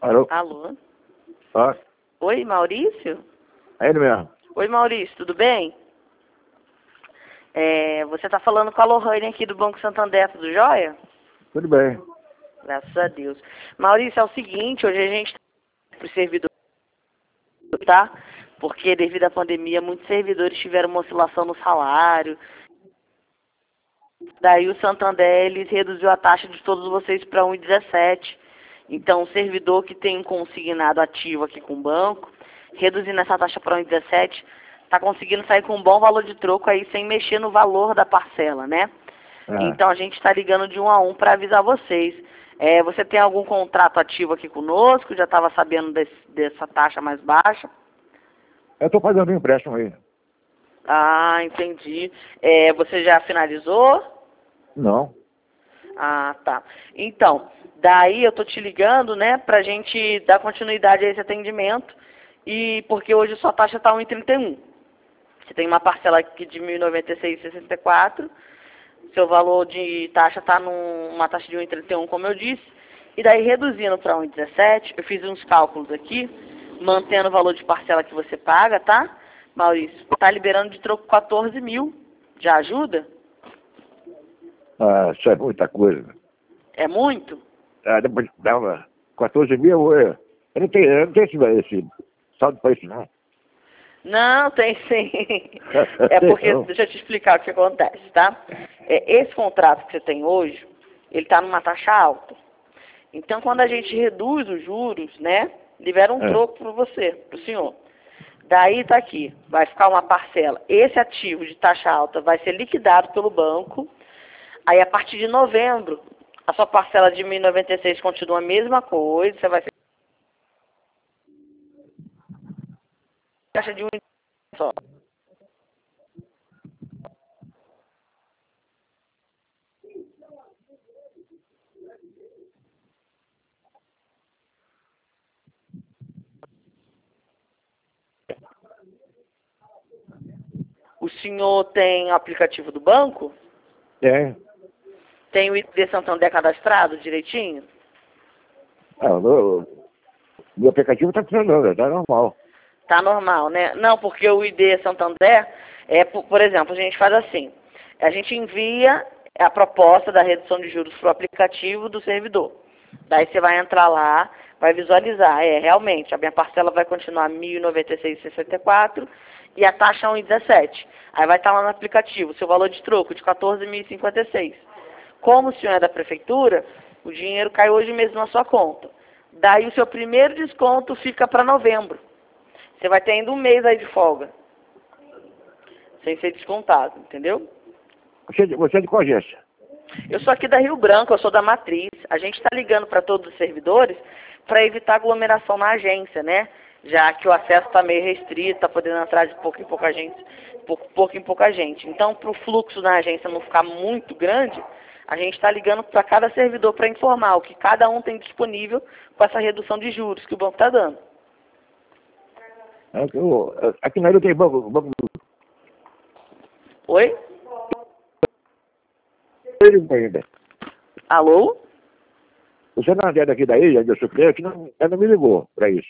Alô? Alô? Ó, Oi, Maurício? é ele mesmo. Oi, Maurício, tudo bem? Você está falando com a Lohane aqui do Banco Santander, tudo jóia? Tudo bem. Graças a Deus. Maurício, é o seguinte, hoje a gente está para o servidor, tá? Porque devido à pandemia, muitos servidores tiveram uma oscilação no salário. Daí o Santander, eles reduziu a taxa de todos vocês para 1,17. Então, o servidor que tem um consignado ativo aqui com o banco, reduzindo essa taxa para 1,17, está conseguindo sair com um bom valor de troco aí, sem mexer no valor da parcela, né? Ah, Então, a gente está ligando de 1 a 1 para avisar vocês. Você tem algum contrato ativo aqui conosco? Já estava sabendo dessa taxa mais baixa? eu tô fazendo um empréstimo aí. Ah, entendi. Você já finalizou? Não. Ah, tá. Então, daí eu tô te ligando, né, pra gente dar continuidade a esse atendimento, e porque hoje sua taxa tá 1,31. Você tem uma parcela aqui de 1.096,64. Seu valor de taxa tá numa taxa de 1,31, como eu disse. E daí, reduzindo para 1,17, eu fiz uns cálculos aqui, mantendo o valor de parcela que você paga, tá, Maurício? Tá liberando de troco 14 mil. Já ajuda? Ah, isso é muita coisa. É muito? Ah, depois dava 14 mil, eu não tenho esse saldo para isso, não. Não, tem sim. É porque, Não. deixa eu te explicar o que acontece, tá? Esse contrato que você tem hoje, ele está numa taxa alta. Então, quando a gente reduz os juros, né, libera um É. troco para você, para o senhor. Daí tá aqui, vai ficar uma parcela. Esse ativo de taxa alta vai ser liquidado pelo banco. Aí, a partir de novembro, a sua parcela de 1.096 continua a mesma coisa, você vai ter taxa de um só. O senhor tem o aplicativo do banco? Tem. Tem o ID Santander cadastrado direitinho? Ah, meu aplicativo está funcionando, está normal. Tá normal, né? Não, porque o ID Santander, por exemplo, a gente faz assim. A gente envia a proposta da redução de juros para o aplicativo do servidor. Daí você vai entrar lá, vai visualizar. Realmente, a minha parcela vai continuar 1.096,64 e a taxa 1,17. Aí vai estar lá no aplicativo, seu valor de troco de 14.056. Como o senhor é da prefeitura, o dinheiro cai hoje mesmo na sua conta. Daí o seu primeiro desconto fica para novembro. Você vai ter ainda um mês aí de folga, sem ser descontado, entendeu? Você é de qual agência? Eu sou aqui da Rio Branco, eu sou da Matriz. A gente está ligando para todos os servidores para evitar aglomeração na agência, né? Já que o acesso está meio restrito, está podendo entrar de pouco em pouca gente, pouco em pouca gente. Então, para o fluxo na agência não ficar muito grande, a gente está ligando para cada servidor para informar o que cada um tem disponível com essa redução de juros que o banco está dando. Aqui na ilha tem banco Oi? ainda. Alô? O Santander daqui da ilha, onde eu sou cliente, não me ligou para isso.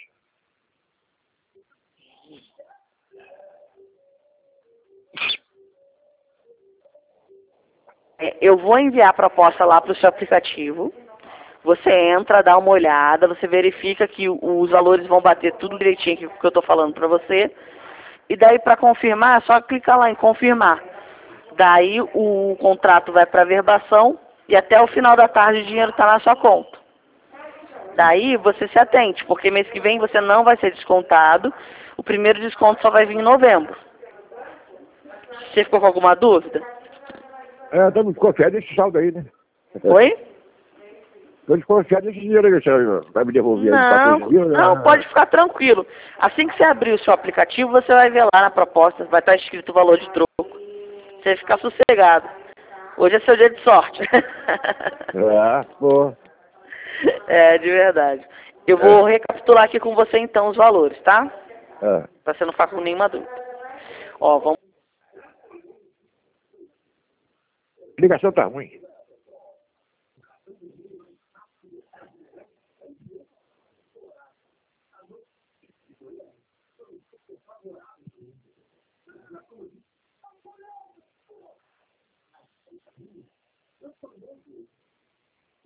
Eu vou enviar a proposta lá para o seu aplicativo. Você entra, dá uma olhada, você verifica que os valores vão bater tudo direitinho que eu estou falando para você. E daí, para confirmar, é só clicar lá em confirmar. Daí, o contrato vai para verbação e até o final da tarde o dinheiro está na sua conta. Daí, você se atente, porque mês que vem você não vai ser descontado. O primeiro desconto só vai vir em novembro. Você ficou com alguma dúvida? Estamos desconfiados desse saldo aí, né? Oi? Estou desconfiado desse dinheiro aí, senhor. Vai me devolver aí de Não, 14 mil? não, pode ficar tranquilo. Assim que você abrir o seu aplicativo, você vai ver lá na proposta, vai estar escrito o valor de troco. Você vai ficar sossegado. Hoje é seu dia de sorte. Pô. De verdade. Eu vou recapitular aqui com você então os valores, tá? Pra você não ficar com nenhuma dúvida. Ó, vamos. A ligação tá ruim.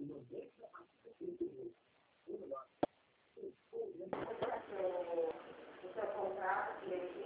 O seu contrato que ele